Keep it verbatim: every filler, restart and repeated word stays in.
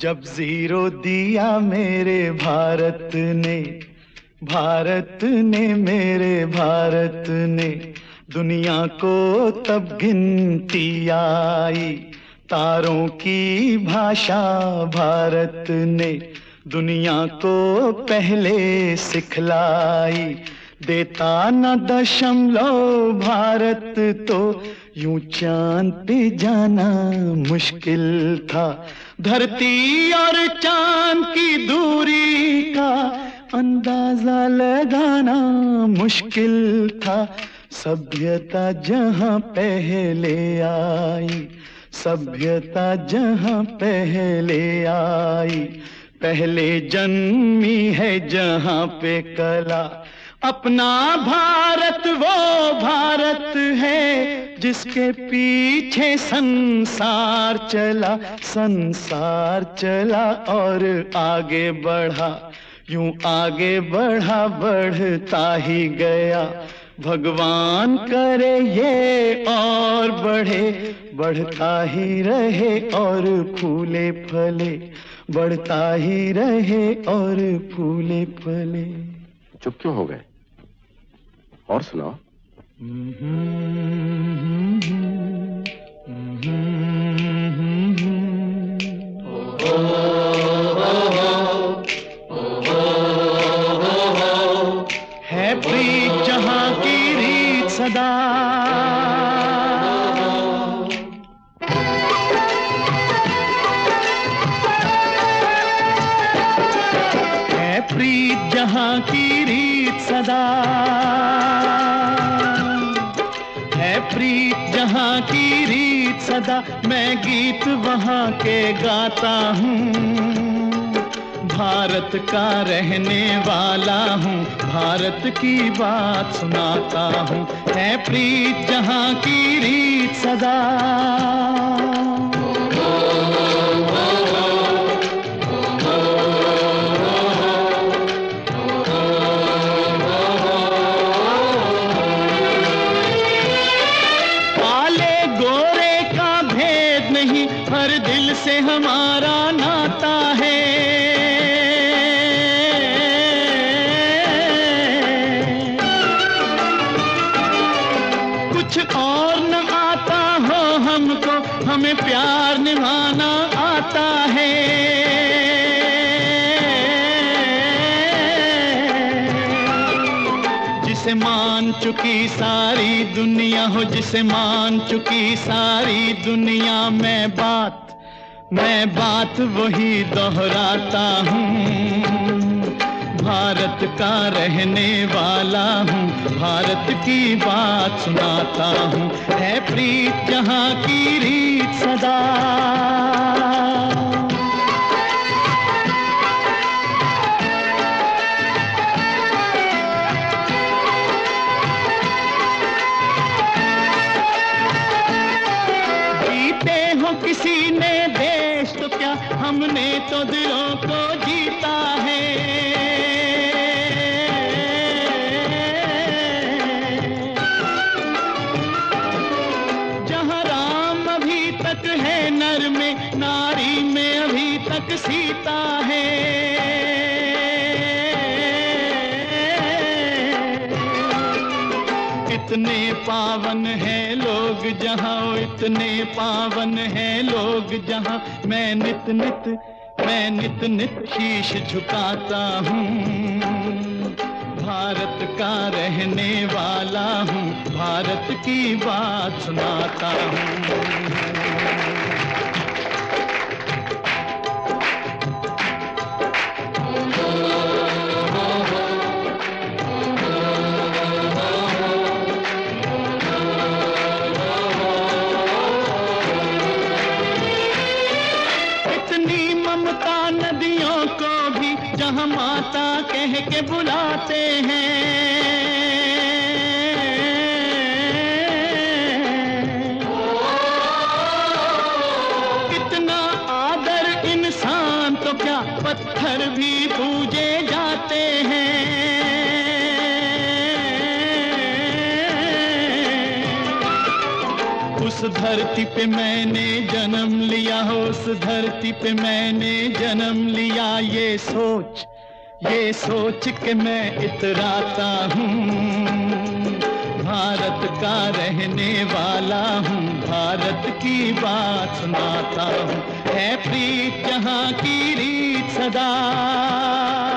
जब जीरो दिया मेरे भारत ने, भारत ने मेरे भारत ने, दुनिया को तब गिनती आई। तारों की भाषा भारत ने दुनिया को पहले सिखलाई। देता न दशमलव भारत तो यूं चांद पे जाना मुश्किल था। धरती और चांद की दूरी का अंदाजा लगाना मुश्किल था। सभ्यता जहां पहले आई, सभ्यता जहां पहले आई, पहले जन्मी है जहां पे कला। अपना भारत वो भारत है जिसके पीछे संसार चला, संसार चला और आगे बढ़ा। यूं आगे बढ़ा बढ़ता ही गया। भगवान करे ये और बढ़े, बढ़ता ही रहे और फूले फले, बढ़ता ही रहे और फूले फले। चुप क्यों हो गए? और सुनाओ। है प्रीत जहां की रीत सदा, है प्रीत जहां की रीत सदा, है प्रीत जहां की रीत सदा। मैं गीत वहां के गाता हूँ, भारत का रहने वाला हूँ, भारत की बात सुनाता हूँ। है प्रीत जहां की रीत सदा। काले गोरे का भेद नहीं, हर दिल से हमारा नाता है। कुछ और न आता हो हमको, हमें प्यार निभाना आता है। जिसे मान चुकी सारी दुनिया हो, जिसे मान चुकी सारी दुनिया, मैं बात मैं बात वही दोहराता हूँ। भारत का रहने वाला हूँ, भारत की बात सुनाता हूँ। है प्रीत जहां की रीत सदा। जीते हो किसी ने देश तो क्या, हमने तो दिलों को जीता है। है नर में, नारी में अभी तक सीता है। इतने पावन हैं लोग जहां, इतने पावन हैं लोग जहां, मैं नित नित मैं नित नित शीश झुकाता हूँ। भारत का रहने वाला हूँ, भारत की बात सुनाता हूँ। नदियों को भी जहां माता कह के बुलाते हैं। कितना आदर इंसान तो क्या, पत्थर भी पूजे जाते हैं। उस धरती पे मैंने जन्म लिया हो, उस धरती पे मैंने जन्म लिया, ये सोच ये सोच के मैं इतराता हूँ। भारत का रहने वाला हूँ, भारत की बात सुनाता हूँ। है प्रीत जहाँ की रीत सदा,